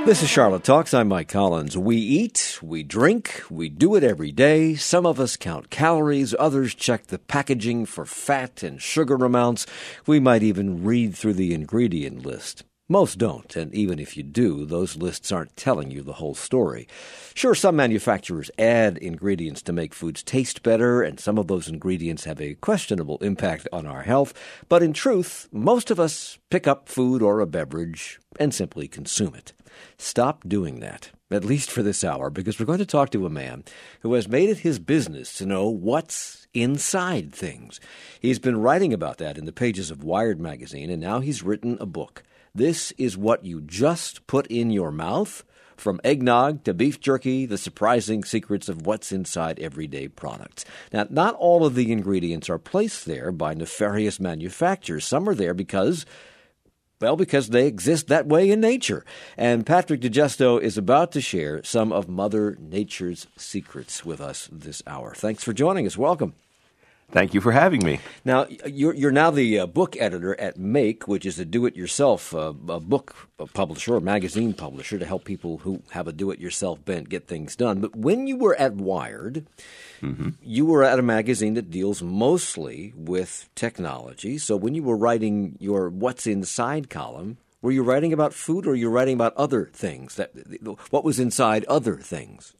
This is Charlotte Talks. I'm Mike Collins. We eat, we drink, we do it every day. Some of us count calories, others check the packaging for fat and sugar amounts. We might even read through the ingredient list. Most don't, and even if you do, those lists aren't telling you the whole story. Sure, some manufacturers add ingredients to make foods taste better, and some of those ingredients have a questionable impact on our health, but in truth, most of us pick up food or a beverage and simply consume it. Stop doing that, at least for this hour, because we're going to talk to a man who has made it his business to know what's inside things. He's been writing about that in the pages of Wired magazine, and now he's written a book. This is what you just put in your mouth. From eggnog to beef jerky, the surprising secrets of what's inside everyday products. Now, not all of the ingredients are placed there by nefarious manufacturers. Some are there because they exist that way in nature. And Patrick DiGesto is about to share some of Mother Nature's secrets with us this hour. Thanks for joining us. Welcome. Thank you for having me. Now, you're now the book editor at Make, which is a do-it-yourself book publisher or magazine publisher to help people who have a do-it-yourself bent get things done. But when you were at Wired, you were at a magazine that deals mostly with technology. So when you were writing your What's Inside column, were you writing about food or were you writing about other things? What was inside other things?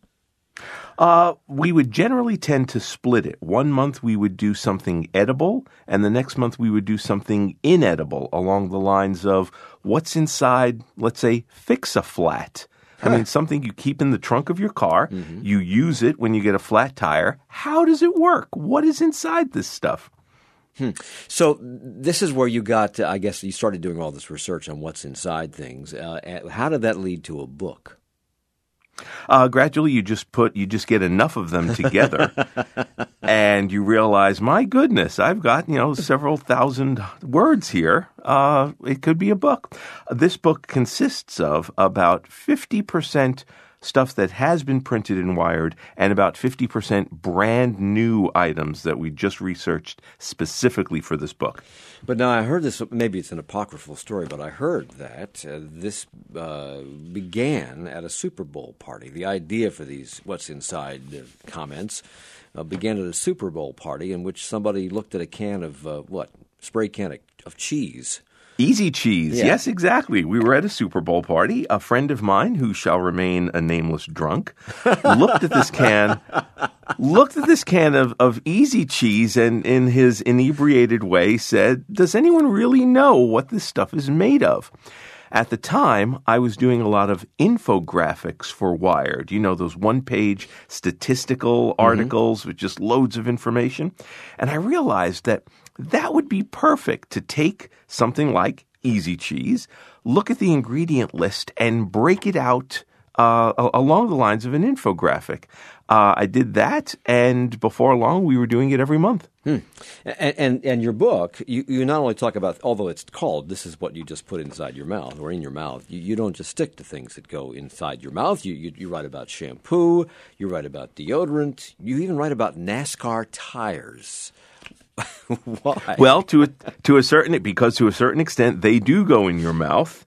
We would generally tend to split it. 1 month we would do something edible, and the next month we would do something inedible along the lines of what's inside, let's say, Fix-A-Flat. I mean, something you keep in the trunk of your car. You use it when you get a flat tire. How does it work? What is inside this stuff? So this is where you got, I guess, you started doing all this research on what's inside things. How did that lead to a book? Gradually, you just get enough of them together, and you realize, my goodness, I've got several thousand words here. It could be a book. This book consists of about 50% stuff that has been printed in Wired and about 50% brand new items that we just researched specifically for this book. But now I heard this, maybe it's an apocryphal story, but I heard that this began at a Super Bowl party. The idea for these What's Inside comments began at a Super Bowl party in which somebody looked at a can of, spray can of cheese. Easy cheese. Yeah. Yes, exactly. We were at a Super Bowl party. A friend of mine, who shall remain a nameless drunk, looked at this can of Easy cheese and in his inebriated way said, "Does anyone really know what this stuff is made of?" At the time, I was doing a lot of infographics for Wired. You know, those one-page statistical articles with just loads of information. And I realized that would be perfect to take something like Easy cheese, look at the ingredient list, and break it out along the lines of an infographic. I did that, and before long, we were doing it every month. And your book, you not only talk about, although it's called, this is what you just put inside your mouth or in your mouth, you don't just stick to things that go inside your mouth. You write about shampoo, you write about deodorant, you even write about NASCAR tires. Why? Well, to a certain extent, they do go in your mouth.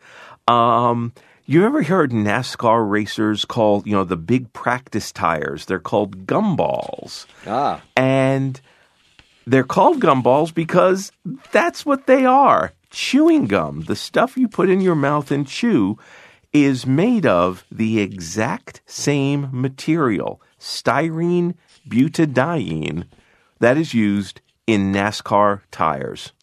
You ever heard NASCAR racers call, the big practice tires? They're called gumballs. And they're called gumballs because that's what they are. Chewing gum, the stuff you put in your mouth and chew, is made of the exact same material, styrene butadiene, that is used in NASCAR tires.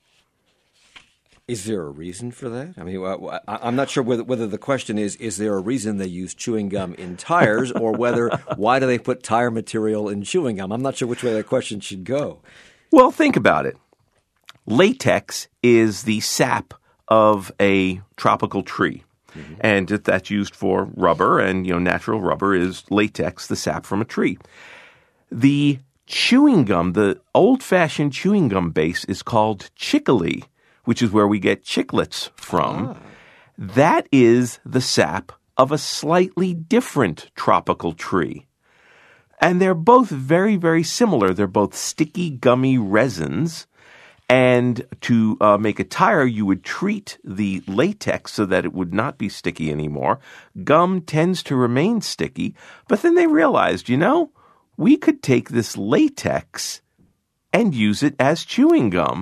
Is there a reason for that? I mean, I'm not sure whether the question is there a reason they use chewing gum in tires or why do they put tire material in chewing gum? I'm not sure which way that question should go. Well, think about it. Latex is the sap of a tropical tree. And that's used for rubber, and natural rubber is latex, the sap from a tree. The chewing gum, the old-fashioned chewing gum base is called chicory, which is where we get chiclets from. That is the sap of a slightly different tropical tree. And they're both very, very similar. They're both sticky, gummy resins. And to make a tire, you would treat the latex so that it would not be sticky anymore. Gum tends to remain sticky, but then they realized, we could take this latex and use it as chewing gum.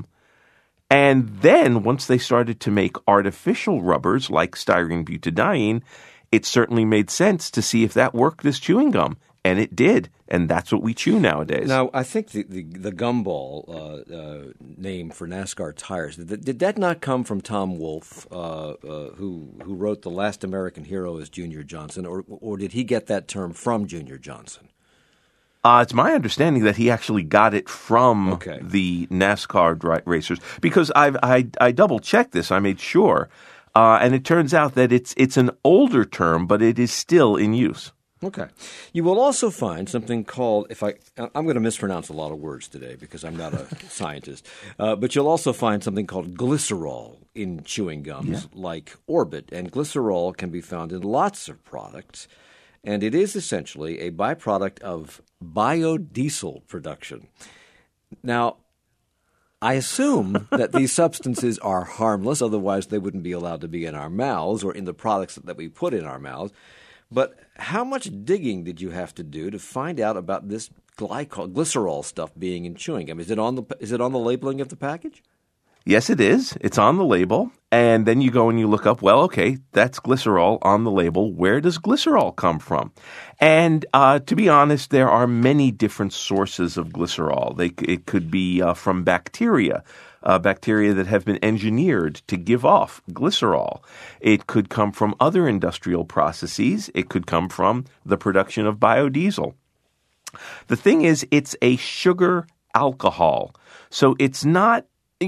And then once they started to make artificial rubbers like styrene butadiene, it certainly made sense to see if that worked as chewing gum. And it did, and that's what we chew nowadays. Now, I think the gumball name for NASCAR tires, did that not come from Tom Wolfe, who wrote The Last American Hero as Junior Johnson, or did he get that term from Junior Johnson? It's my understanding that he actually got it from the NASCAR racers, because I double-checked this. I made sure, and it turns out that it's an older term, but it is still in use. Okay. You will also find something called, I'm going to mispronounce a lot of words today because I'm not a scientist, but you'll also find something called glycerol in chewing gums like Orbit. And glycerol can be found in lots of products, and it is essentially a byproduct of biodiesel production. Now, I assume that these substances are harmless, otherwise they wouldn't be allowed to be in our mouths or in the products that we put in our mouths. But how much digging did you have to do to find out about this glycerol stuff being in chewing gum? Is it on the labeling of the package? Yes, it is. It's on the label. And then you go and you look up, that's glycerol on the label. Where does glycerol come from? And to be honest, there are many different sources of glycerol. It could be from bacteria. Bacteria that have been engineered to give off glycerol. It could come from other industrial processes. It could come from the production of biodiesel. The thing is, it's a sugar alcohol. So it's not,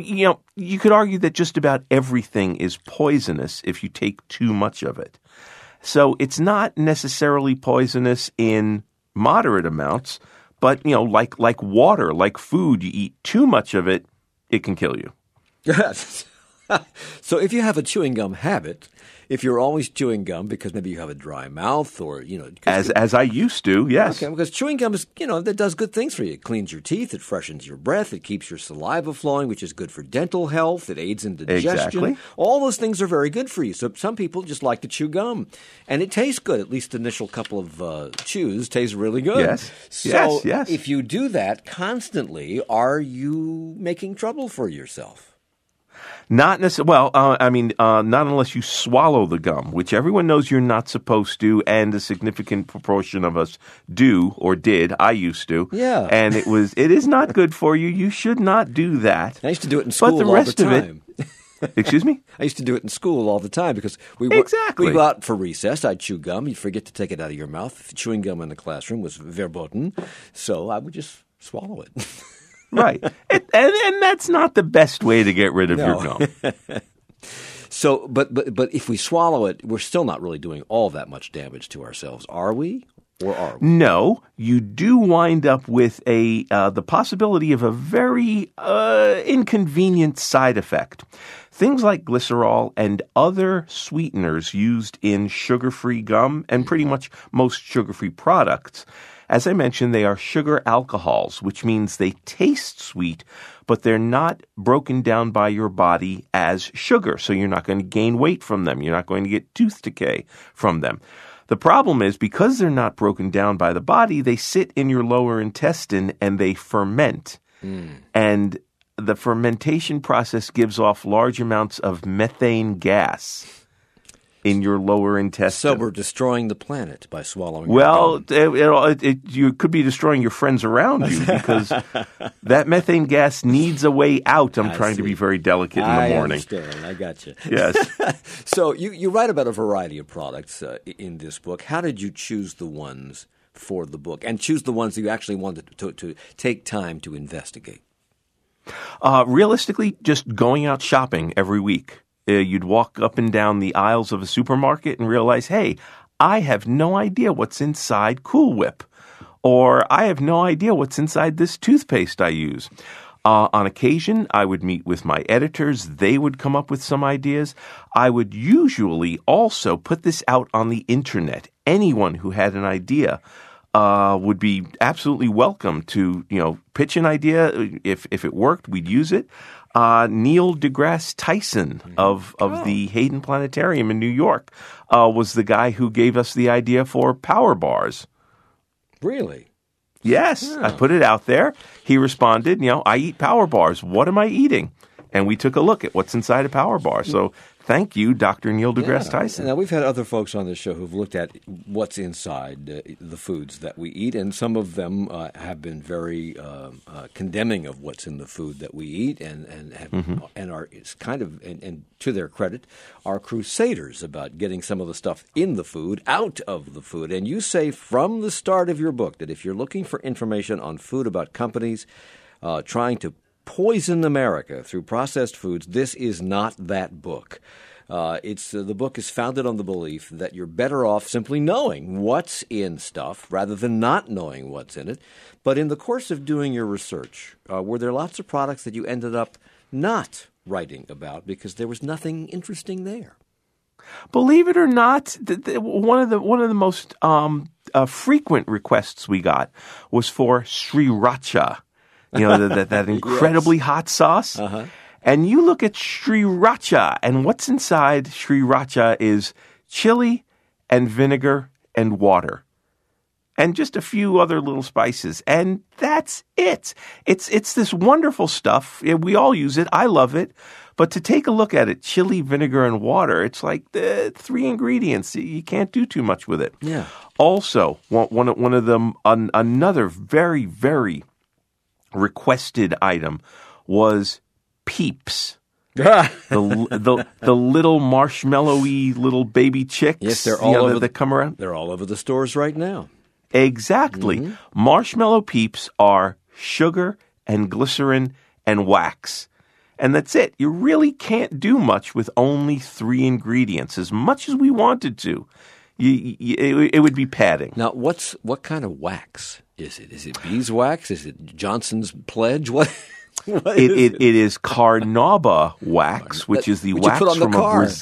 you could argue that just about everything is poisonous if you take too much of it. So it's not necessarily poisonous in moderate amounts, but, like water, like food, you eat too much of it, it can kill you. Yes. So if you have a chewing gum habit, if you're always chewing gum because maybe you have a dry mouth or, As I used to, yes. Okay, because chewing gum is, that does good things for you. It cleans your teeth. It freshens your breath. It keeps your saliva flowing, which is good for dental health. It aids in digestion. Exactly. All those things are very good for you. So some people just like to chew gum. And it tastes good. At least the initial couple of chews taste really good. Yes. So yes. If you do that constantly, are you making trouble for yourself? Not necessarily. Not unless you swallow the gum, which everyone knows you're not supposed to, and a significant proportion of us do or did. I used to. Yeah. And it is not good for you. You should not do that. I used to do it in school but the all rest the time. Of it, excuse me? I used to do it in school all the time because we'd go out for recess. I'd chew gum. You'd forget to take it out of your mouth. Chewing gum in the classroom was verboten, so I would just swallow it. Right. And that's not the best way to get rid of your gum. So, but if we swallow it, we're still not really doing all that much damage to ourselves, are we? Or are we? No, you do wind up with the possibility of a very inconvenient side effect. Things like glycerol and other sweeteners used in sugar-free gum and pretty much most sugar-free products. As I mentioned, they are sugar alcohols, which means they taste sweet, but they're not broken down by your body as sugar. So you're not going to gain weight from them. You're not going to get tooth decay from them. The problem is because they're not broken down by the body, they sit in your lower intestine and they ferment. And the fermentation process gives off large amounts of methane gas in your lower intestine. So we're destroying the planet by swallowing. Well, you could be destroying your friends around you because that methane gas needs a way out. I'm trying to be very delicate in the morning. I understand. I got you. Yes. So you write about a variety of products in this book. How did you choose the ones for the book and choose the ones that you actually wanted to take time to investigate? Realistically, just going out shopping every week. You'd walk up and down the aisles of a supermarket and realize, hey, I have no idea what's inside Cool Whip, or I have no idea what's inside this toothpaste I use. On occasion, I would meet with my editors. They would come up with some ideas. I would usually also put this out on the internet. Anyone who had an idea would be absolutely welcome to, pitch an idea. If it worked, we'd use it. Neil deGrasse Tyson of the Hayden Planetarium in New York was the guy who gave us the idea for power bars. Really? Yes, Yeah. I put it out there. He responded, I eat power bars. What am I eating? And we took a look at what's inside a power bar. So thank you, Dr. Neil deGrasse Tyson. Now, we've had other folks on this show who've looked at what's inside the foods that we eat, and some of them have been very condemning of what's in the food that we eat, and are it's kind of and to their credit, are crusaders about getting some of the stuff in the food out of the food. And you say from the start of your book that if you're looking for information on food about companies trying to poison America through processed foods, this is not that book. The book is founded on the belief that you're better off simply knowing what's in stuff rather than not knowing what's in it. But in the course of doing your research, were there lots of products that you ended up not writing about because there was nothing interesting there? Believe it or not, one of the most frequent requests we got was for sriracha. That incredibly hot sauce. Uh-huh. And you look at sriracha, and what's inside sriracha is chili and vinegar and water. And just a few other little spices. And that's it. It's this wonderful stuff. We all use it. I love it. But to take a look at it, chili, vinegar, and water, it's like the 3 ingredients. You can't do too much with it. Yeah. Also, one of them, another very, very requested item was Peeps. the little marshmallowy little baby chicks. Yes, they're all over that come around. They're all over the stores right now. Exactly. Mm-hmm. Marshmallow Peeps are sugar and glycerin and wax. And that's it. You really can't do much with only 3 ingredients. As much as we wanted to, it would be padding. Now, what kind of wax is it? Is it beeswax? Is it Johnson's Pledge? What it is carnauba wax, which is the wax from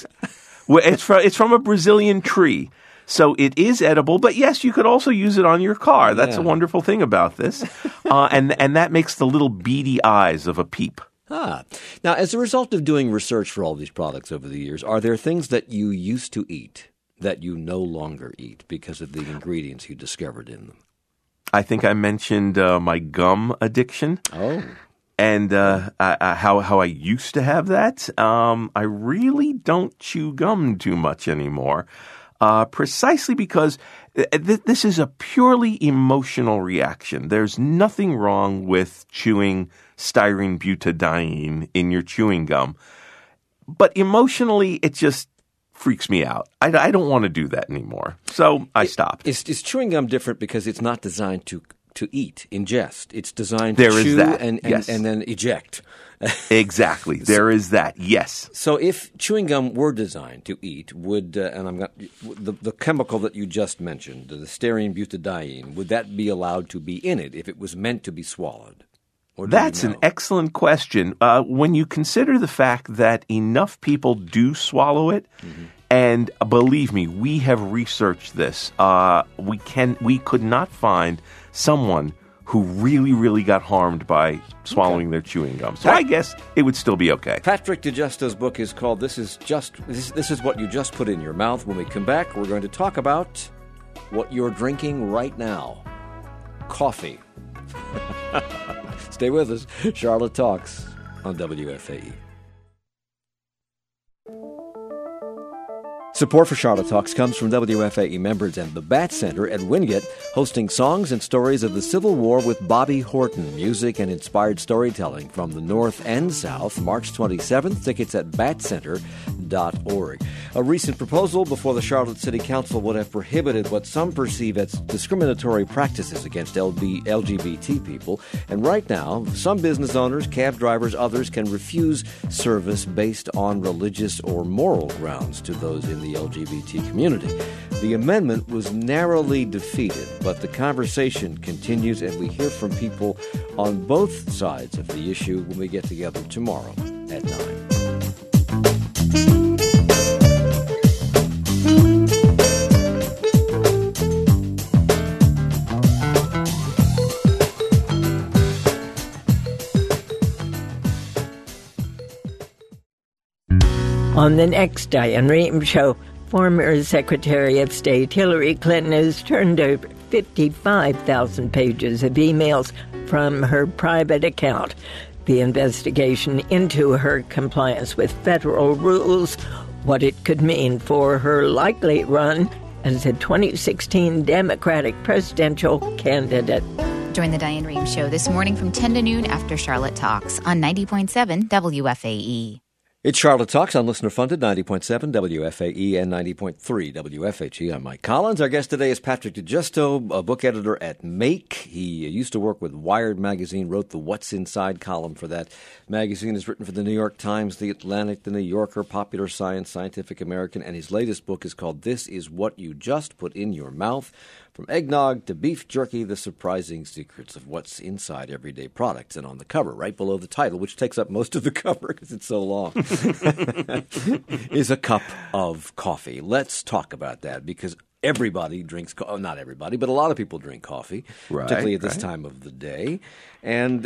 it's from a Brazilian tree. So it is edible, but yes, you could also use it on your car. That's a wonderful thing about this. And that makes the little beady eyes of a peep. Now, as a result of doing research for all these products over the years, are there things that you used to eat that you no longer eat because of the ingredients you discovered in them? I think I mentioned my gum addiction. Oh. And how I used to have that. I really don't chew gum too much anymore, precisely because this is a purely emotional reaction. There's nothing wrong with chewing styrene butadiene in your chewing gum. But emotionally, it just freaks me out. I don't want to do that anymore. So I stopped. Is chewing gum different because it's not designed to eat, ingest? It's designed to chew and yes. and then eject. Exactly. There is that. Yes. So if chewing gum were designed to eat, would the chemical that you just mentioned, the styrene butadiene, would that be allowed to be in it if it was meant to be swallowed? That's an excellent question. When you consider the fact that enough people do swallow it, and believe me, we have researched this. We could not find someone who really, really got harmed by swallowing their chewing gum. So I guess it would still be okay. Patrick DiGesto's book is called This Is What You Just Put in Your Mouth. When we come back, we're going to talk about what you're drinking right now. Coffee. Stay with us. Charlotte Talks on WFAE. Support for Charlotte Talks comes from WFAE members and the Bat Center at Wingate, hosting songs and stories of the Civil War with Bobby Horton, music and inspired storytelling from the North and South, March 27th. Tickets at batcenter.org. A recent proposal before the Charlotte City Council would have prohibited what some perceive as discriminatory practices against LGBT people. And right now, some business owners, cab drivers, others can refuse service based on religious or moral grounds to those in the LGBT community. The amendment was narrowly defeated, but the conversation continues, and we hear from people on both sides of the issue when we get together tomorrow at 9. On the next Diane Rehm Show, former Secretary of State Hillary Clinton has turned over 55,000 pages of emails from her private account. The investigation into her compliance with federal rules, what it could mean for her likely run as a 2016 Democratic presidential candidate. Join the Diane Rehm Show this morning from 10 to noon after Charlotte Talks on 90.7 WFAE. It's Charlotte Talks on listener-funded 90.7 WFAE and 90.3 WFHE. I'm Mike Collins. Our guest today is Patrick DiGesto, a book editor at Make. He used to work with Wired magazine, wrote the What's Inside column for that magazine, has written for the New York Times, The Atlantic, The New Yorker, Popular Science, Scientific American, and his latest book is called This Is What You Just Put in Your Mouth. From eggnog to beef jerky, the surprising secrets of what's inside everyday products. And on the cover, right below the title, which takes up most of the cover because it's so long, is a cup of coffee. Let's talk about that because everybody drinks coffee. Not everybody, but a lot of people drink coffee, particularly at this time of the day. And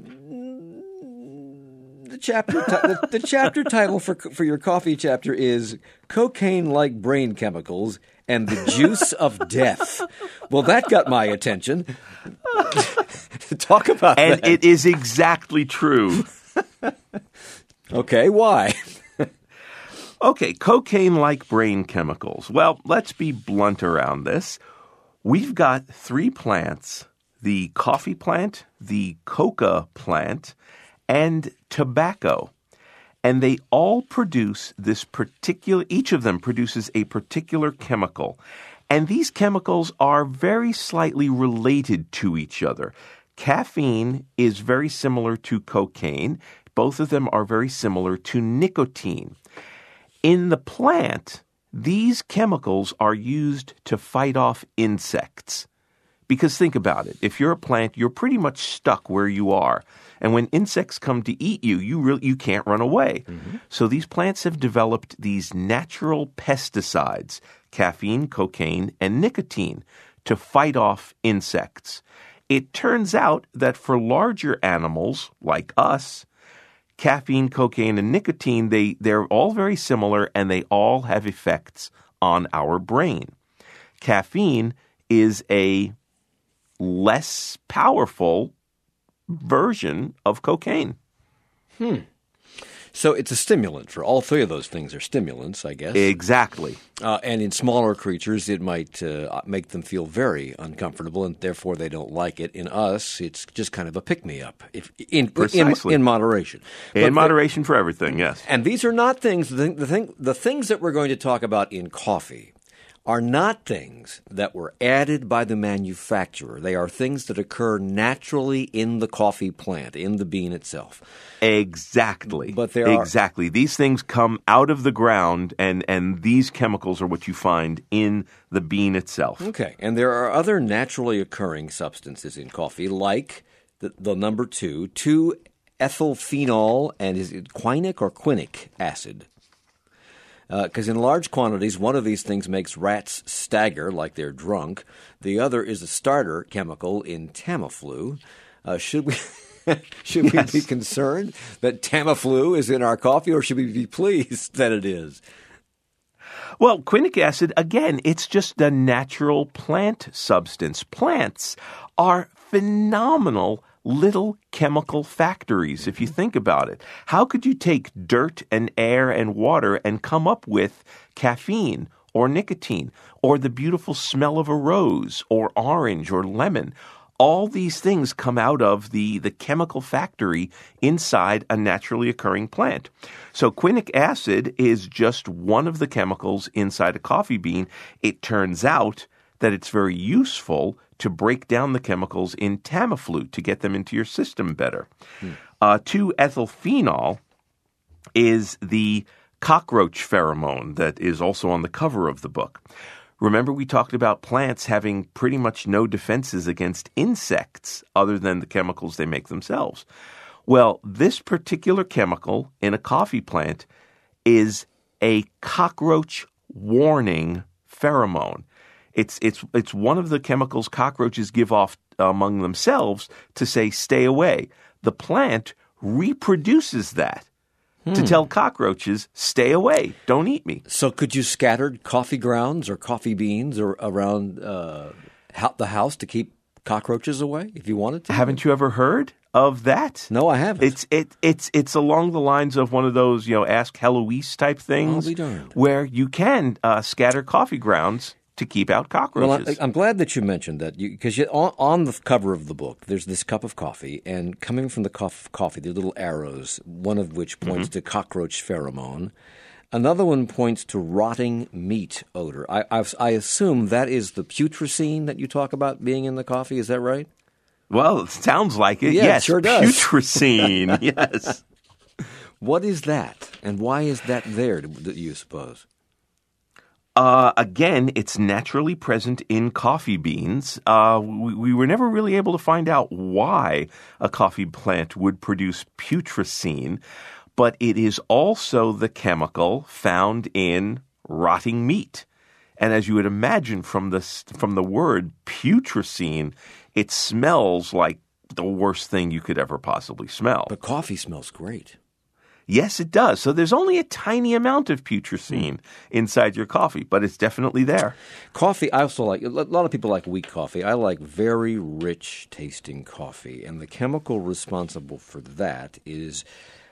the chapter title for your coffee chapter is Cocaine-Like Brain Chemicals and the Juice of Death. Well, that got my attention. Talk about that. And it is exactly true. Okay, why? Okay, cocaine-like brain chemicals. Well, let's be blunt around this. We've got three plants, the coffee plant, the coca plant, and tobacco. And they all produce each of them produces a particular chemical. And these chemicals are very slightly related to each other. Caffeine is very similar to cocaine. Both of them are very similar to nicotine. In the plant, these chemicals are used to fight off insects. Because think about it. If you're a plant, you're pretty much stuck where you are. And when insects come to eat you, you can't run away. Mm-hmm. So these plants have developed these natural pesticides, caffeine, cocaine, and nicotine, to fight off insects. It turns out that for larger animals like us, caffeine, cocaine, and nicotine, they're all very similar and they all have effects on our brain. Caffeine is a less powerful version of cocaine. So it's a stimulant for all three of those things are stimulants, I guess. Exactly. And in smaller creatures, it might make them feel very uncomfortable, and therefore they don't like it. In us, it's just kind of a pick-me-up, in moderation. In moderation for everything, yes. And these are not things. The things that we're going to talk about in coffee are not things that were added by the manufacturer. They are things that occur naturally in the coffee plant, in the bean itself. Exactly. But exactly. These things come out of the ground, and these chemicals are what you find in the bean itself. Okay. And there are other naturally occurring substances in coffee, like the number 2-ethylphenol, and is it quinic or quinic acid? Because in large quantities, one of these things makes rats stagger like they're drunk. The other is a starter chemical in Tamiflu. Should we be concerned that Tamiflu is in our coffee, or should we be pleased that it is? Well, quinic acid, again, it's just a natural plant substance. Plants are phenomenal little chemical factories, if you think about it. How could you take dirt and air and water and come up with caffeine or nicotine or the beautiful smell of a rose or orange or lemon? All these things come out of the chemical factory inside a naturally occurring plant. So quinic acid is just one of the chemicals inside a coffee bean. It turns out that it's very useful to break down the chemicals in Tamiflu to get them into your system better. 2-ethylphenol is the cockroach pheromone that is also on the cover of the book. Remember, we talked about plants having pretty much no defenses against insects other than the chemicals they make themselves. Well, this particular chemical in a coffee plant is a cockroach warning pheromone. It's one of the chemicals cockroaches give off among themselves to say, stay away. The plant reproduces that. to tell cockroaches, stay away, don't eat me. So could you scatter coffee grounds or coffee beans or around the house to keep cockroaches away if you wanted to? Haven't you ever heard of that? No, I haven't. It's along the lines of one of those, Ask Heloise type things, I'll be darned. where you can scatter coffee grounds to keep out cockroaches. Well, I'm glad that you mentioned that because on the cover of the book, there's this cup of coffee, and coming from the cup of coffee, there are little arrows, one of which points to cockroach pheromone. Another one points to rotting meat odor. I assume that is the putrescine that you talk about being in the coffee. Is that right? Well, it sounds like it. Yeah, yes, it sure does. Putrescine. Yes. What is that, and why is that there, do you suppose? Again, it's naturally present in coffee beans. We were never really able to find out why a coffee plant would produce putrescine, but it is also the chemical found in rotting meat. And as you would imagine from the word putrescine, it smells like the worst thing you could ever possibly smell. But coffee smells great. Yes, it does. So there's only a tiny amount of putrescine inside your coffee, but it's definitely there. Coffee, I also like, a lot of people like weak coffee. I like very rich tasting coffee, and the chemical responsible for that is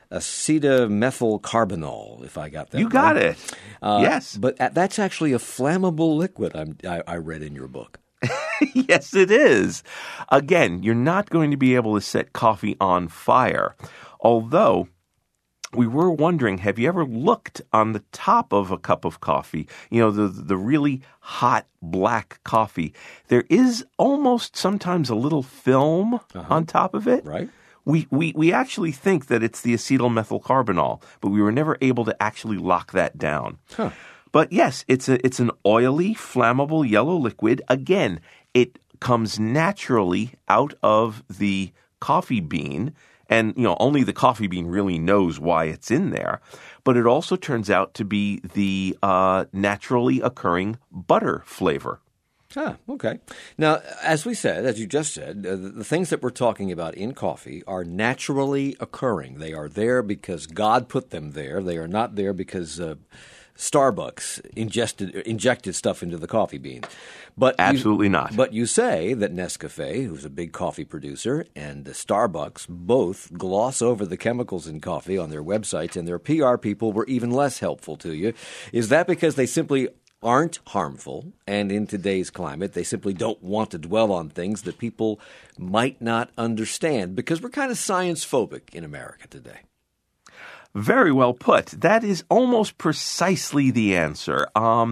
acetamethylcarbinol, if I got that right. You got it. Yes. But that's actually a flammable liquid I read in your book. Yes, it is. Again, you're not going to be able to set coffee on fire, although we were wondering, have you ever looked on the top of a cup of coffee, the really hot black coffee? There is almost sometimes a little film on top of it. Right. We actually think that it's the acetylmethylcarbinol, but we were never able to actually lock that down. Huh. But yes, it's an oily, flammable yellow liquid. Again, it comes naturally out of the coffee bean. And, only the coffee bean really knows why it's in there. But it also turns out to be the naturally occurring butter flavor. Ah, okay. Now, as we said, as you just said, the things that we're talking about in coffee are naturally occurring. They are there because God put them there. They are not there because Starbucks injected stuff into the coffee beans. But absolutely not. But you say that Nescafé, who's a big coffee producer, and Starbucks both gloss over the chemicals in coffee on their websites, and their PR people were even less helpful to you. Is that because they simply aren't harmful, and in today's climate, they simply don't want to dwell on things that people might not understand? Because we're kind of science-phobic in America today. Very well put. That is almost precisely the answer.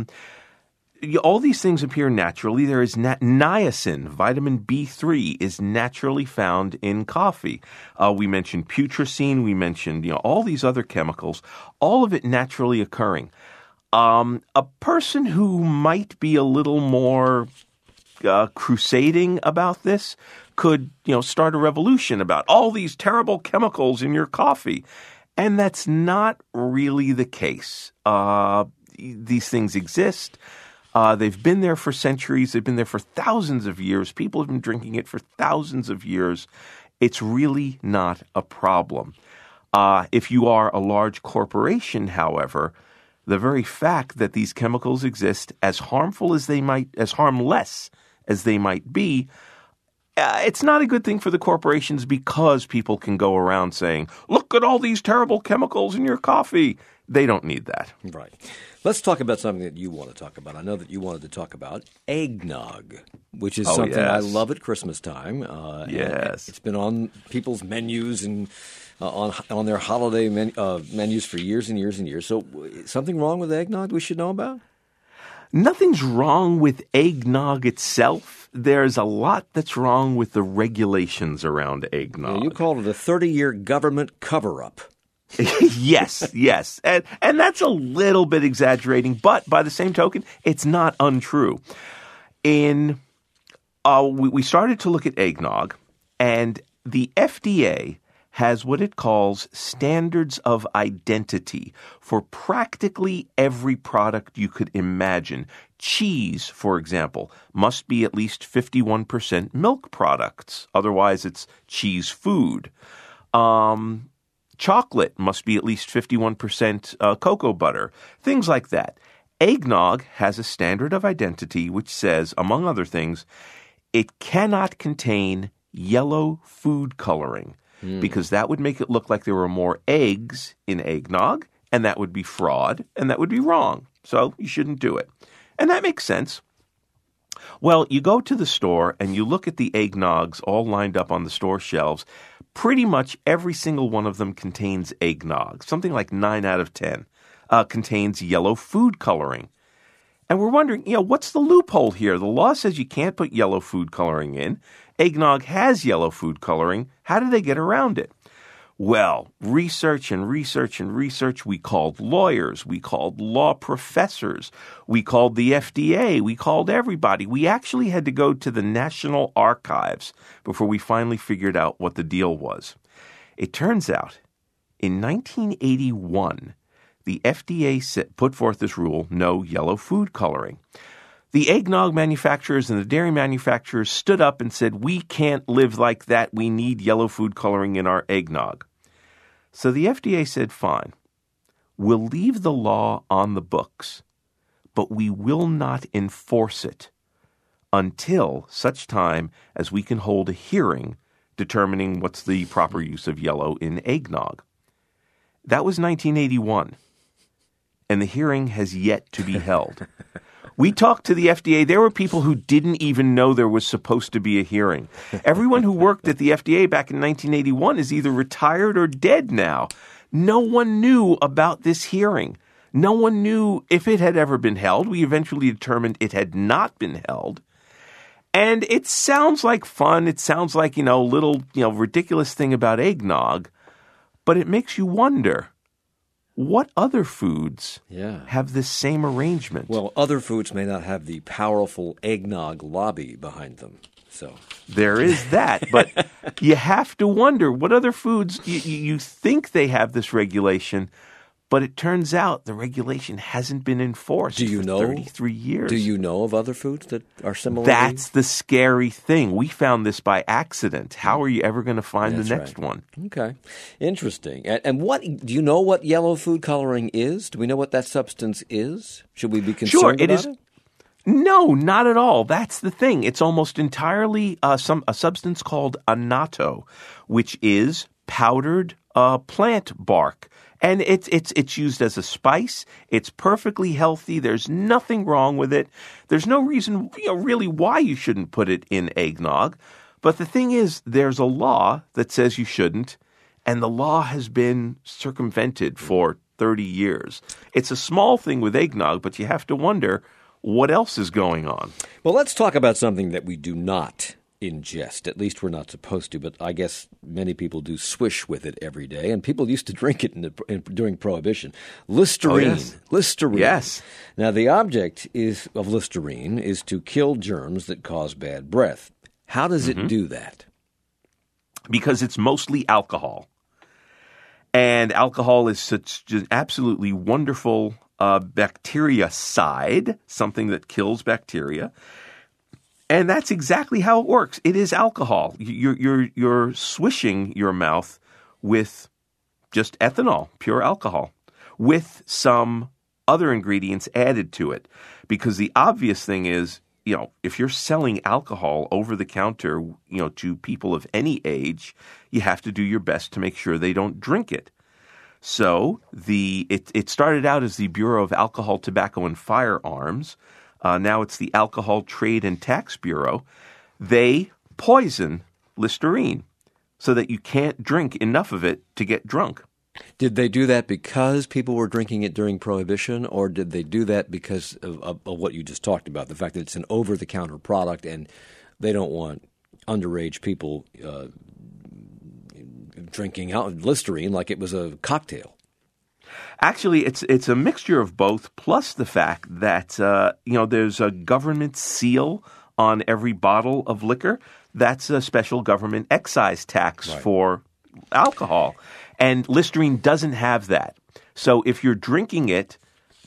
All these things appear naturally. There is niacin, vitamin B3, is naturally found in coffee. We mentioned putrescine. We mentioned all these other chemicals. All of it naturally occurring. A person who might be a little more crusading about this could start a revolution about all these terrible chemicals in your coffee. And that's not really the case. These things exist. They've been there for centuries. They've been there for thousands of years. People have been drinking it for thousands of years. It's really not a problem. If you are a large corporation, however, the very fact that these chemicals exist, as harmless as they might be, it's not a good thing for the corporations because people can go around saying, look at all these terrible chemicals in your coffee. They don't need that. Right. Let's talk about something that you want to talk about. I know that you wanted to talk about eggnog, which is something I love at Christmas time. Yes. It's been on people's menus and on their holiday menus for years and years and years. So something wrong with eggnog we should know about? Nothing's wrong with eggnog itself. There's a lot that's wrong with the regulations around eggnog. Yeah, you called it a 30-year government cover-up. Yes. And that's a little bit exaggerating, but by the same token, it's not untrue. We started to look at eggnog, and the FDA has what it calls standards of identity for practically every product you could imagine. Cheese, for example, must be at least 51% milk products. Otherwise, it's cheese food. chocolate must be at least 51% cocoa butter, things like that. Eggnog has a standard of identity which says, among other things, it cannot contain yellow food coloring because that would make it look like there were more eggs in eggnog, and that would be fraud, and that would be wrong. So you shouldn't do it. And that makes sense. Well, you go to the store and you look at the eggnogs all lined up on the store shelves. Pretty much every single one of them contains eggnog. Something like 9 out of 10 contains yellow food coloring. And we're wondering, what's the loophole here? The law says you can't put yellow food coloring in. Eggnog has yellow food coloring. How do they get around it? Well, research and research and research. We called lawyers. We called law professors. We called the FDA. We called everybody. We actually had to go to the National Archives before we finally figured out what the deal was. It turns out, in 1981, the FDA put forth this rule, no yellow food coloring. The eggnog manufacturers and the dairy manufacturers stood up and said, we can't live like that. We need yellow food coloring in our eggnog. So the FDA said, fine, we'll leave the law on the books, but we will not enforce it until such time as we can hold a hearing determining what's the proper use of yellow in eggnog. That was 1981, and the hearing has yet to be held. We talked to the FDA. There were people who didn't even know there was supposed to be a hearing. Everyone who worked at the FDA back in 1981 is either retired or dead now. No one knew about this hearing. No one knew if it had ever been held. We eventually determined it had not been held. And it sounds like fun. It sounds like, little, ridiculous thing about eggnog. But it makes you wonder, what other foods have this same arrangement? Well, other foods may not have the powerful eggnog lobby behind them. So there is that, but you have to wonder what other foods you think they have this regulation, but it turns out the regulation hasn't been enforced for 33 years. Do you know of other foods that are similar? That's the scary thing. We found this by accident. How are you ever going to find the next one? Okay. Interesting. And do you know what yellow food coloring is? Do we know what that substance is? Should we be concerned about it? No, not at all. That's the thing. It's almost entirely a substance called annatto, which is powdered plant bark. And it's used as a spice. It's perfectly healthy. There's nothing wrong with it. There's no reason, really why you shouldn't put it in eggnog. But the thing is, there's a law that says you shouldn't, and the law has been circumvented for 30 years. It's a small thing with eggnog, but you have to wonder what else is going on. Well, let's talk about something that we do not ingest. At least we're not supposed to, but I guess many people do swish with it every day, and people used to drink it during Prohibition. Listerine. Oh, yes. Listerine. Yes. Now, the object of Listerine is to kill germs that cause bad breath. How does it do that? Because it's mostly alcohol. And alcohol is such an absolutely wonderful bactericide, something that kills bacteria. And that's exactly how it works. It is alcohol. You're swishing your mouth with just ethanol, pure alcohol, with some other ingredients added to it. Because the obvious thing is, if you're selling alcohol over the counter, to people of any age, you have to do your best to make sure they don't drink it. So it started out as the Bureau of Alcohol, Tobacco, and Firearms. Now it's the Alcohol Trade and Tax Bureau. They poison Listerine so that you can't drink enough of it to get drunk. Did they do that because people were drinking it during Prohibition, or did they do that because of what you just talked about, the fact that it's an over-the-counter product and they don't want underage people drinking out Listerine like it was a cocktail? Actually, it's a mixture of both, plus the fact that there's a government seal on every bottle of liquor. That's a special government excise tax for alcohol. And Listerine doesn't have that. So if you're drinking it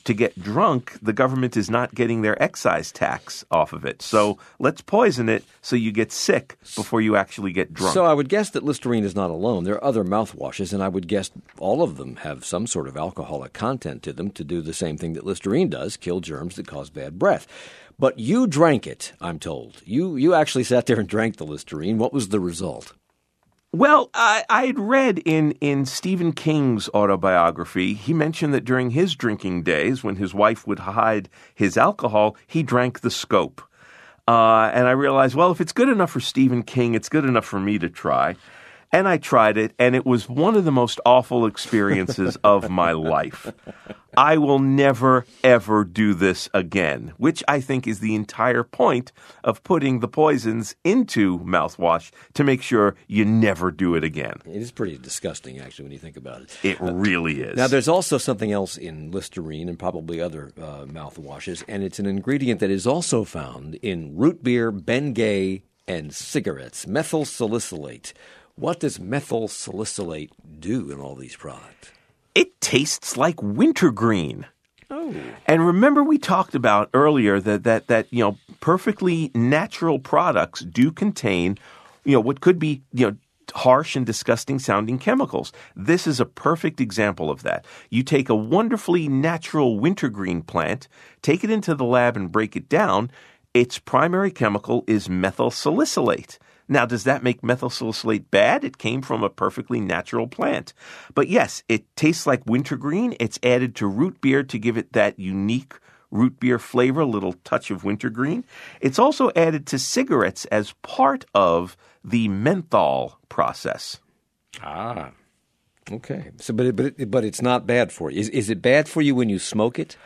to get drunk, the government is not getting their excise tax off of it. So let's poison it so you get sick before you actually get drunk. So I would guess that Listerine is not alone. There are other mouthwashes, and I would guess all of them have some sort of alcoholic content to them to do the same thing that Listerine does, kill germs that cause bad breath. But you drank it, I'm told. You actually sat there and drank the Listerine. What was the result? Well, I had read in Stephen King's autobiography, he mentioned that during his drinking days, when his wife would hide his alcohol, he drank the scope. And I realized, well, if it's good enough for Stephen King, it's good enough for me to try. And I tried it, and it was one of the most awful experiences of my life. I will never, ever do this again, which I think is the entire point of putting the poisons into mouthwash to make sure you never do it again. It is pretty disgusting, actually, when you think about it. It really is. Now, there's also something else in Listerine and probably other mouthwashes, and it's an ingredient that is also found in root beer, Bengay, and cigarettes, methyl salicylate. What does methyl salicylate do in all these products? It tastes like wintergreen. Oh. And remember we talked about earlier that perfectly natural products do contain, what could be, harsh and disgusting sounding chemicals. This is a perfect example of that. You take a wonderfully natural wintergreen plant, take it into the lab and break it down. Its primary chemical is methyl salicylate. Now, does that make methyl salicylate bad? It came from a perfectly natural plant. But yes, it tastes like wintergreen. It's added to root beer to give it that unique root beer flavor, a little touch of wintergreen. It's also added to cigarettes as part of the menthol process. Ah, okay. So, but it's not bad for you. Is it bad for you when you smoke it?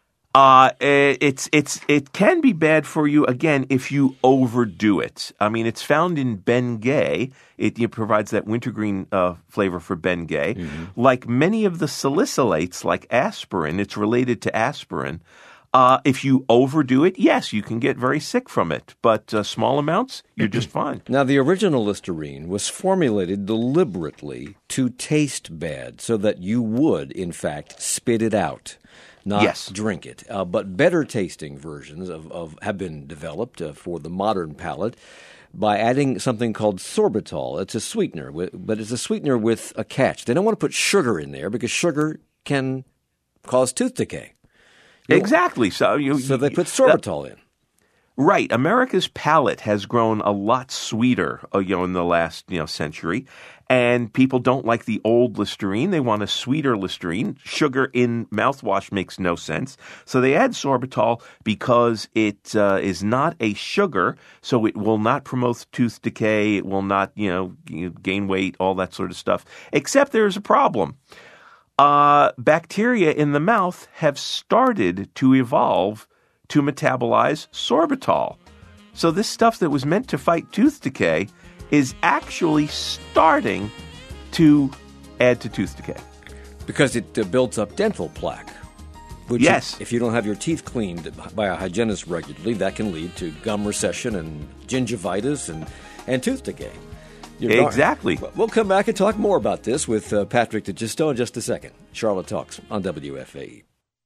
It can be bad for you, again, if you overdo it. I mean, it's found in Bengay. It provides that wintergreen flavor for Bengay. Mm-hmm. Like many of the salicylates, like aspirin, it's related to aspirin. If you overdo it, yes, you can get very sick from it. But small amounts, you're just fine. Now, the original Listerine was formulated deliberately to taste bad so that you would, in fact, spit it out. Not drink it. But better tasting versions have been developed for the modern palate by adding something called sorbitol. It's a sweetener, but it's a sweetener with a catch. They don't want to put sugar in there because sugar can cause tooth decay. Exactly. So they put sorbitol in. Right. America's palate has grown a lot sweeter, in the last, century. And people don't like the old Listerine. They want a sweeter Listerine. Sugar in mouthwash makes no sense. So they add sorbitol because it is not a sugar, so it will not promote tooth decay. It will not, gain weight, all that sort of stuff. Except there is a problem. Bacteria in the mouth have started to evolve to metabolize sorbitol. So this stuff that was meant to fight tooth decay is actually starting to add to tooth decay. Because it builds up dental plaque. Which yes. If you don't have your teeth cleaned by a hygienist regularly, that can lead to gum recession and gingivitis and tooth decay. Exactly. We'll come back and talk more about this with Patrick DeGisto in just a second. Charlotte Talks on WFAE.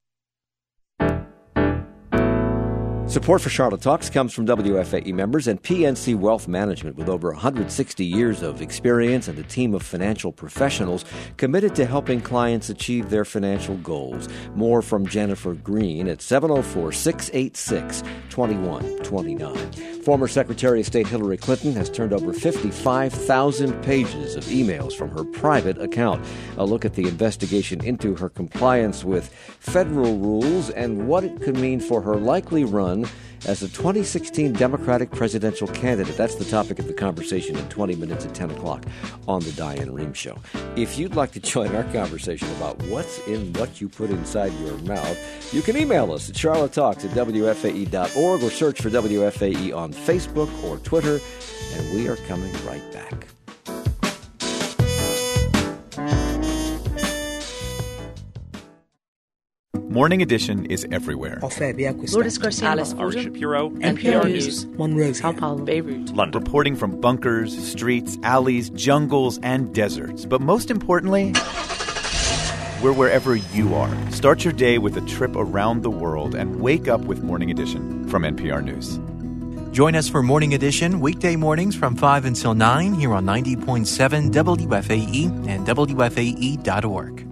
Support for Charlotte Talks comes from WFAE members and PNC Wealth Management, with over 160 years of experience and a team of financial professionals committed to helping clients achieve their financial goals. More from Jennifer Green at 704-686-2129. Former Secretary of State Hillary Clinton has turned over 55,000 pages of emails from her private account. A look at the investigation into her compliance with federal rules and what it could mean for her likely run as a 2016 Democratic presidential candidate. That's the topic of the conversation in 20 minutes at 10 o'clock on The Diane Rehm Show. If you'd like to join our conversation about what's in what you put inside your mouth, you can email us at charlottetalks@wfae.org or search for WFAE on Facebook or Twitter, and we are coming right back. Morning Edition is everywhere. Lourdes Garcia, Alice Ari Shapiro, NPR News, Monrovia, Sao Paulo, Beirut, London. Reporting from bunkers, streets, alleys, jungles, and deserts. But most importantly, We're wherever you are. Start your day with a trip around the world and wake up with Morning Edition from NPR News. Join us for Morning Edition weekday mornings from 5 until 9 here on 90.7 WFAE and WFAE.org.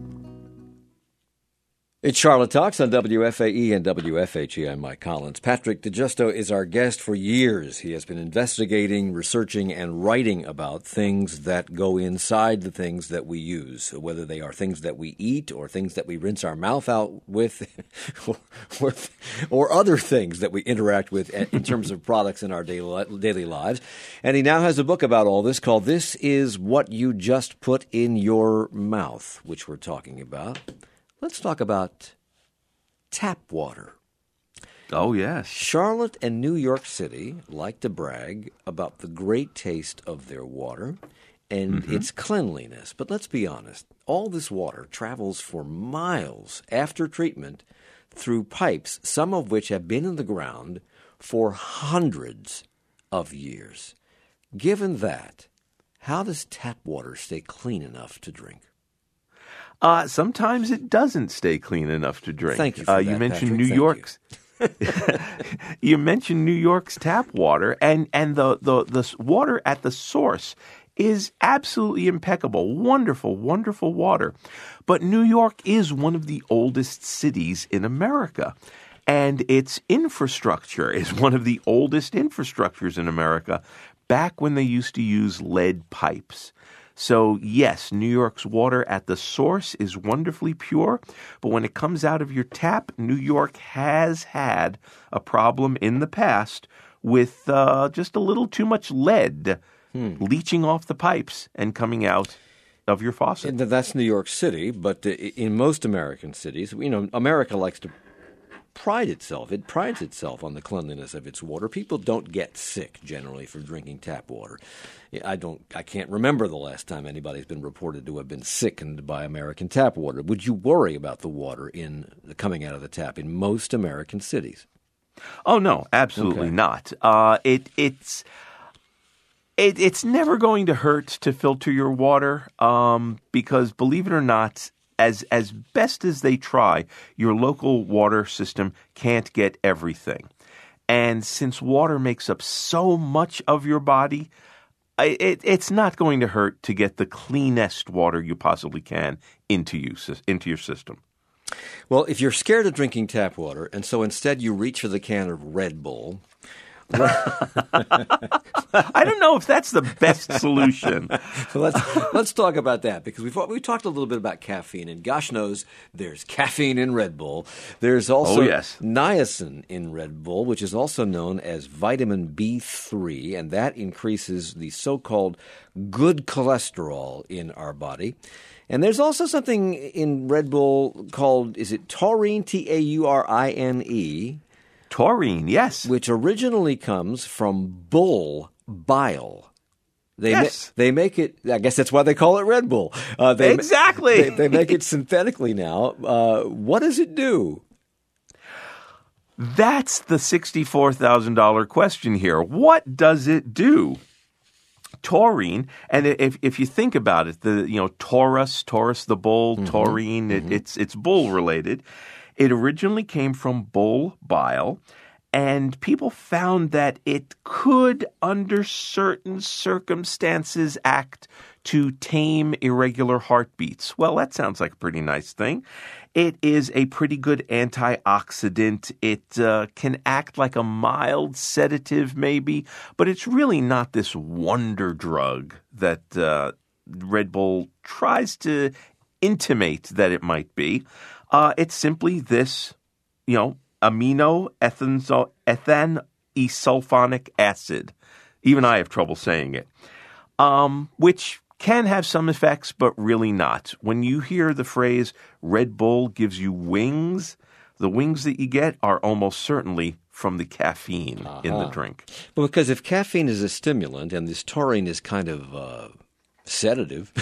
It's Charlotte Talks on WFAE and WFHE. I'm Mike Collins. Patrick DeGiusto is our guest for years. He has been investigating, researching, and writing about things that go inside the things that we use, whether they are things that we eat or things that we rinse our mouth out with or other things that we interact with in terms of products in our daily lives. And he now has a book about all this called This Is What You Just Put in Your Mouth, which we're talking about. Let's talk about tap water. Oh, yes. Charlotte and New York City like to brag about the great taste of their water and its cleanliness. But let's be honest, all this water travels for miles after treatment through pipes, some of which have been in the ground for hundreds of years. Given that, how does tap water stay clean enough to drink? Sometimes it doesn't stay clean enough to drink. Thank you for that, you mentioned Patrick. New Thank York's. You mentioned New York's tap water, and the water at the source is absolutely impeccable. Wonderful, wonderful water. But New York is one of the oldest cities in America, and its infrastructure is one of the oldest infrastructures in America, back when they used to use lead pipes. So, yes, New York's water at the source is wonderfully pure, but when it comes out of your tap, New York has had a problem in the past with just a little too much lead leaching off the pipes and coming out of your faucet. And that's New York City, but in most American cities, America likes to prides itself on the cleanliness of its water. People don't get sick generally from drinking tap water. I can't remember the last time anybody's been reported to have been sickened by American tap water. Would you worry about the water coming out of the tap in most American cities? Oh no, absolutely not. It's never going to hurt to filter your water because, believe it or not, as best as they try, your local water system can't get everything. And since water makes up so much of your body, it's not going to hurt to get the cleanest water you possibly can into your system. Well, if you're scared of drinking tap water, and so instead you reach for the can of Red Bull, I don't know if that's the best solution. So let's talk about that, because we talked a little bit about caffeine, and gosh knows there's caffeine in Red Bull. There's also niacin in Red Bull, which is also known as vitamin B3, and that increases the so-called good cholesterol in our body. And there's also something in Red Bull called, is it taurine, Taurine? Taurine, yes. Which originally comes from bull bile. They make it, I guess that's why they call it Red Bull. Exactly. They make it synthetically now. What does it do? That's the $64,000 question here. What does it do? Taurine, and if you think about it, Taurus the bull, taurine, it's bull related. It originally came from bull bile, and people found that it could, under certain circumstances, act to tame irregular heartbeats. Well, that sounds like a pretty nice thing. It is a pretty good antioxidant. It can act like a mild sedative maybe, but it's really not this wonder drug that Red Bull tries to intimate that it might be. It's simply this, amino ethane esulfonic acid. Even I have trouble saying it, which can have some effects, but really not. When you hear the phrase Red Bull gives you wings, the wings that you get are almost certainly from the caffeine in the drink. Well, because if caffeine is a stimulant and this taurine is kind of sedative,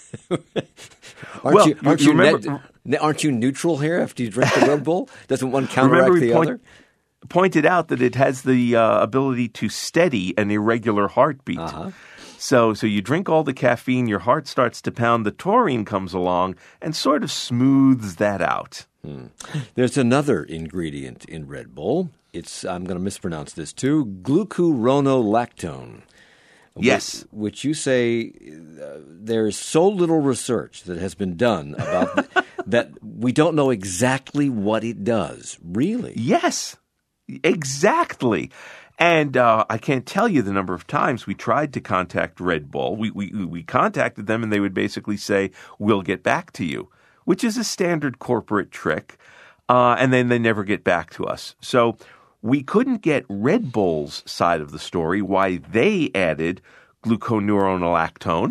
aren't you neutral here after you drink the Red Bull? Doesn't one counteract the other? Pointed out that it has the ability to steady an irregular heartbeat. So you drink all the caffeine, your heart starts to pound, the taurine comes along and sort of smooths that out. There's another ingredient in Red Bull. I'm going to mispronounce this too, glucuronolactone. Yes. Which you say there's so little research that has been done about that we don't know exactly what it does. Really? Yes, exactly. And I can't tell you the number of times we tried to contact Red Bull. We contacted them and they would basically say, we'll get back to you, which is a standard corporate trick. And then they never get back to us. So we couldn't get Red Bull's side of the story, why they added glucuronolactone.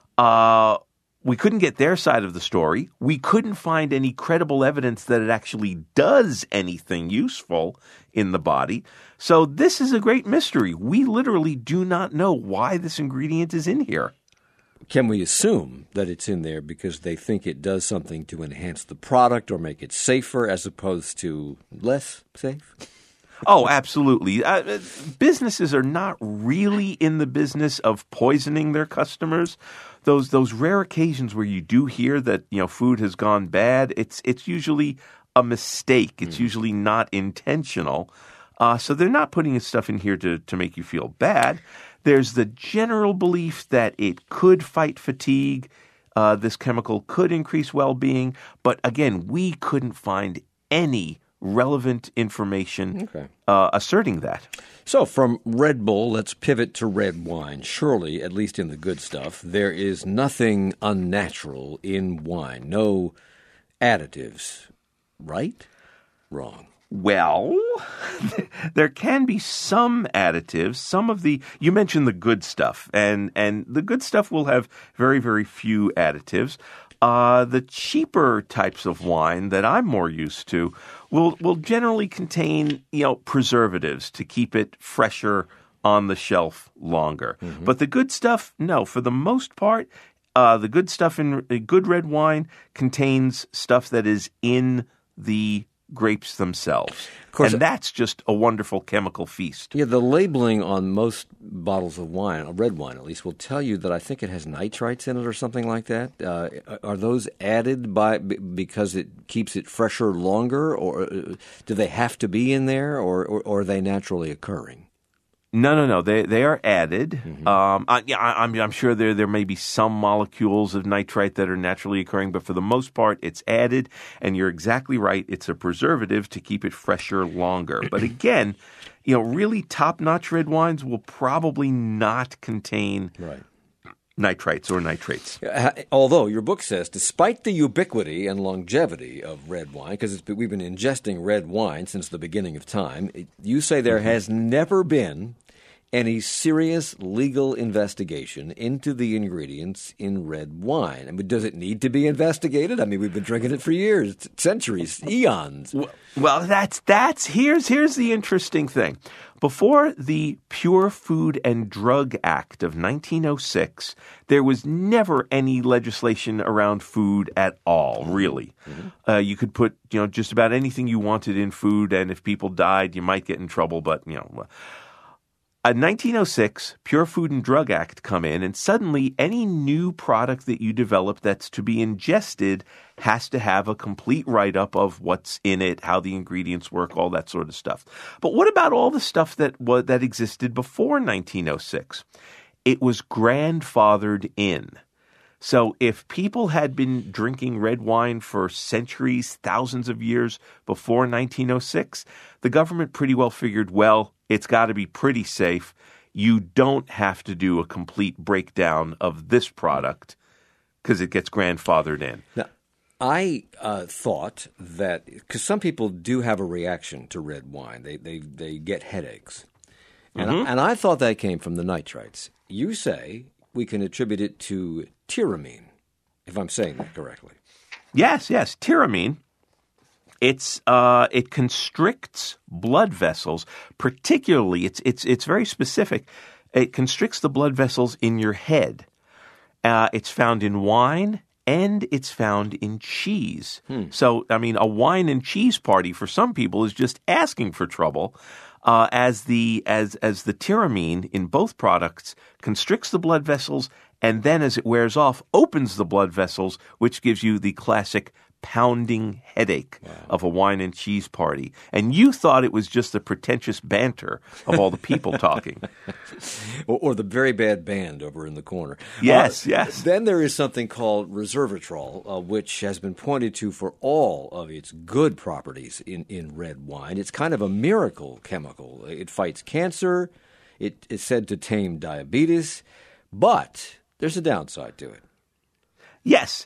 We couldn't get their side of the story. We couldn't find any credible evidence that it actually does anything useful in the body. So this is a great mystery. We literally do not know why this ingredient is in here. Can we assume that it's in there because they think it does something to enhance the product or make it safer as opposed to less safe? Oh, absolutely. Businesses are not really in the business of poisoning their customers. Those rare occasions where you do hear that, food has gone bad, it's usually a mistake. It's usually not intentional. So they're not putting stuff in here to make you feel bad. There's the general belief that it could fight fatigue. This chemical could increase well-being. But again, we couldn't find any relevant information asserting that. So from Red Bull, let's pivot to red wine. Surely, at least in the good stuff, there is nothing unnatural in wine. No additives, right? Wrong. Well, there can be some additives. You mentioned the good stuff, and the good stuff will have very, very few additives. The cheaper types of wine that I'm more used to will generally contain, preservatives to keep it fresher on the shelf longer. Mm-hmm. But the good stuff, no. For the most part, the good stuff in good red wine contains stuff that is in the grapes themselves. Of course, and that's just a wonderful chemical feast. Yeah, the labeling on most bottles of wine, red wine at least, will tell you that I think it has nitrites in it or something like that. Are those added because it keeps it fresher longer, or do they have to be in there, or are they naturally occurring? No. They are added. Mm-hmm. I'm sure there may be some molecules of nitrite that are naturally occurring, but for the most part, it's added. And you're exactly right. It's a preservative to keep it fresher longer. But again, really top-notch red wines will probably not contain nitrites or nitrates. Although your book says, despite the ubiquity and longevity of red wine, because we've been ingesting red wine since the beginning of time, you say there has never been any serious legal investigation into the ingredients in red wine. I mean, does it need to be investigated? I mean, we've been drinking it for years, centuries, eons. Well, here's the interesting thing. Before the Pure Food and Drug Act of 1906, there was never any legislation around food at all, really. Mm-hmm. You could put, just about anything you wanted in food, and if people died, you might get in trouble, but, In 1906, Pure Food and Drug Act come in, and suddenly any new product that you develop that's to be ingested has to have a complete write-up of what's in it, how the ingredients work, all that sort of stuff. But what about all the stuff that existed before 1906? It was grandfathered in. So if people had been drinking red wine for centuries, thousands of years before 1906, the government pretty well figured, well, it's got to be pretty safe. You don't have to do a complete breakdown of this product because it gets grandfathered in. Now, I thought that because some people do have a reaction to red wine, they get headaches, and I thought that came from the nitrites. You say we can attribute it to tyramine, if I'm saying that correctly. Yes, tyramine. It constricts blood vessels, particularly it's very specific. It constricts the blood vessels in your head. It's found in wine and it's found in cheese. So, I mean, a wine and cheese party for some people is just asking for trouble. as the tyramine in both products constricts the blood vessels, and then as it wears off, opens the blood vessels, which gives you the classic pounding headache of a wine and cheese party. And you thought it was just the pretentious banter of all the people talking. Or the very bad band over in the corner. Yes, yes. Then there is something called resveratrol, which has been pointed to for all of its good properties in red wine. It's kind of a miracle chemical. It fights cancer. It is said to tame diabetes. But there's a downside to it. Yes.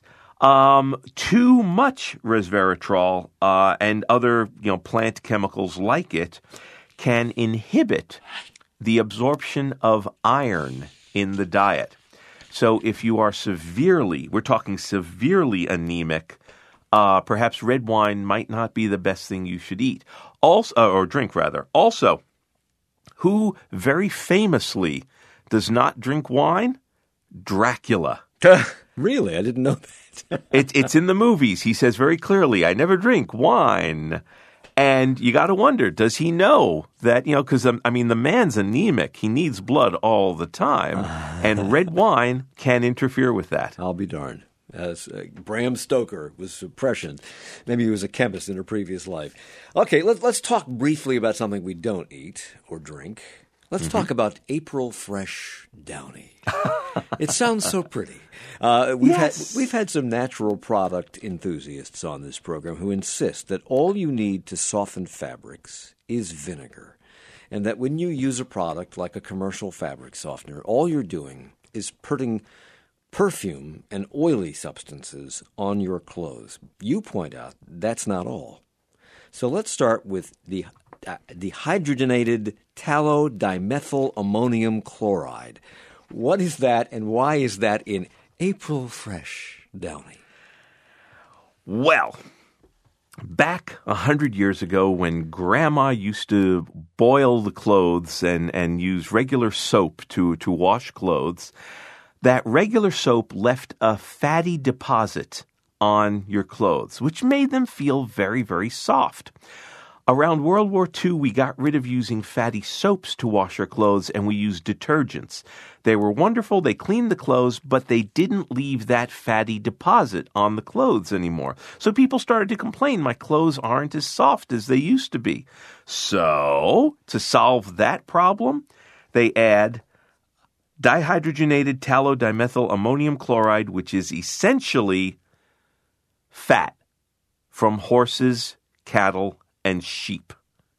Too much resveratrol and other plant chemicals like it can inhibit the absorption of iron in the diet. So if you are we're talking severely anemic, perhaps red wine might not be the best thing you should eat. Also, or drink rather. Also, who very famously does not drink wine? Dracula. Really? I didn't know that. It's in the movies. He says very clearly, I never drink wine. And you got to wonder, does he know that, because, the man's anemic. He needs blood all the time. And red wine can interfere with that. I'll be darned. As Bram Stoker was prescient. Maybe he was a chemist in a previous life. Okay, let's talk briefly about something we don't eat or drink. Let's talk about April Fresh Downy. It sounds so pretty. We've had some natural product enthusiasts on this program who insist that all you need to soften fabrics is vinegar, and that when you use a product like a commercial fabric softener, all you're doing is putting perfume and oily substances on your clothes. You point out that's not all. So let's start with the hydrogenated tallow dimethyl ammonium chloride. What is that, and why is that in April Fresh Downy? Well, back 100 years ago when Grandma used to boil the clothes and use regular soap to wash clothes, that regular soap left a fatty deposit on your clothes, which made them feel very, very soft. Around World War II, we got rid of using fatty soaps to wash our clothes, and we used detergents. They were wonderful. They cleaned the clothes, but they didn't leave that fatty deposit on the clothes anymore. So people started to complain, my clothes aren't as soft as they used to be. So, to solve that problem, they add dihydrogenated tallow dimethyl ammonium chloride, which is essentially fat from horses, cattle, and sheep.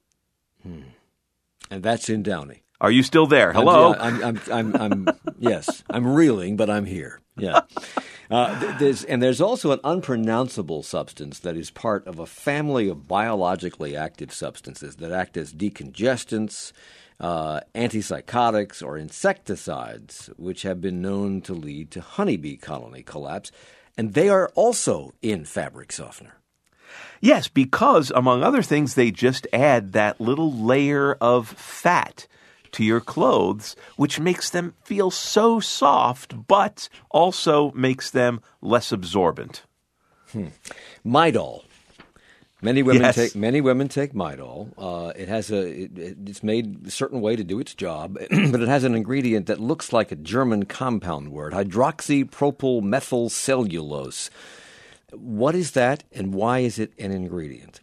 And that's in Downy. Are you still there? Hello? I'm yes. I'm reeling, but I'm here. Yeah. There's also an unpronounceable substance that is part of a family of biologically active substances that act as decongestants, antipsychotics, or insecticides, which have been known to lead to honeybee colony collapse. And they are also in fabric softener. Yes, because, among other things, they just add that little layer of fat to your clothes, which makes them feel so soft, but also makes them less absorbent. Midol. Many women Yes. take Midol. It's made a certain way to do its job, but it has an ingredient that looks like a German compound word, hydroxypropylmethylcellulose. What is that, and why is it an ingredient?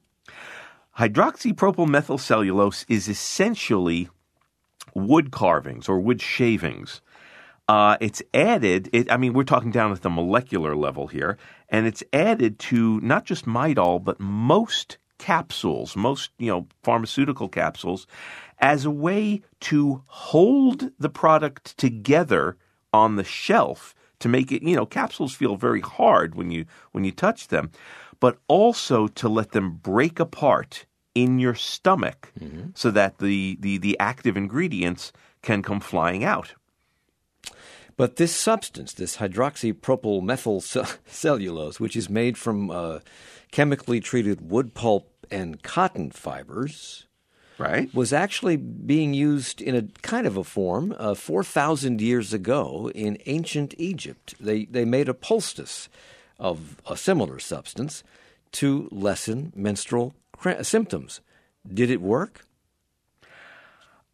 Hydroxypropylmethylcellulose is essentially wood carvings or wood shavings. It's added, we're talking down at the molecular level here, and it's added to not just Midol, but most capsules, pharmaceutical capsules, as a way to hold the product together on the shelf to make it, capsules feel very hard when you touch them, but also to let them break apart in your stomach so that the active ingredients can come flying out. But this substance, this hydroxypropylmethylcellulose, which is made from chemically treated wood pulp and cotton fibers, right, was actually being used in a kind of a form 4,000 years ago in ancient Egypt. They made a poultice of a similar substance to lessen menstrual symptoms. Did it work?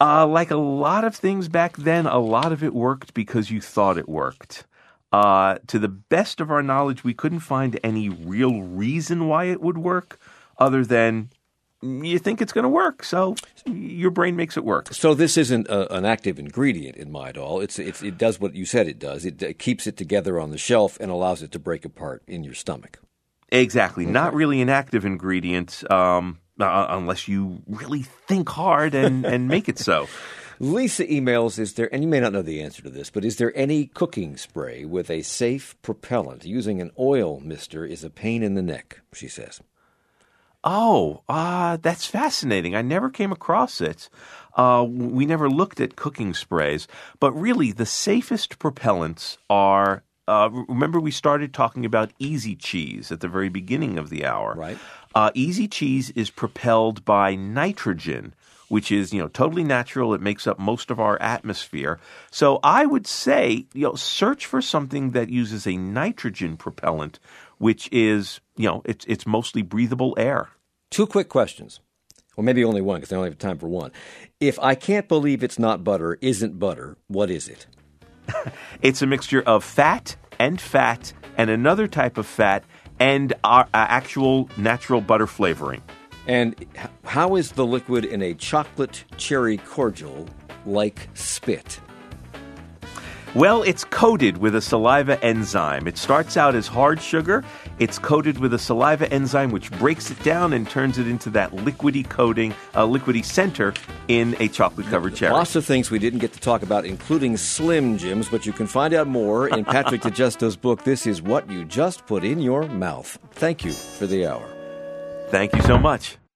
Like a lot of things back then, a lot of it worked because you thought it worked. To the best of our knowledge, we couldn't find any real reason why it would work other than you think it's going to work, so your brain makes it work. So this isn't an active ingredient in Midol. It does what you said it does. It keeps it together on the shelf and allows it to break apart in your stomach. Exactly. Okay. Not really an active ingredient unless you really think hard and make it so. Lisa emails, and you may not know the answer to this, but is there any cooking spray with a safe propellant? Using an oil mister is a pain in the neck, she says. Oh, that's fascinating. I never came across it. We never looked at cooking sprays. But really, the safest propellants are, remember we started talking about Easy Cheese at the very beginning of the hour. Right. Easy Cheese is propelled by nitrogen, which is, totally natural. It makes up most of our atmosphere. So I would say, search for something that uses a nitrogen propellant, which is, it's mostly breathable air. 2 quick questions. Well, maybe only one because I only have time for one. If I can't believe it's not butter, isn't butter, what is it? It's a mixture of fat and another type of fat and our actual natural butter flavoring. And how is the liquid in a chocolate cherry cordial like spit? Well, it's coated with a saliva enzyme. It starts out as hard sugar. It's coated with a saliva enzyme which breaks it down and turns it into that liquidy coating, liquidy center in a chocolate-covered cherry. Lots of things we didn't get to talk about, including Slim Jims, but you can find out more in Patrick DiGesto's book, This Is What You Just Put in Your Mouth. Thank you for the hour. Thank you so much.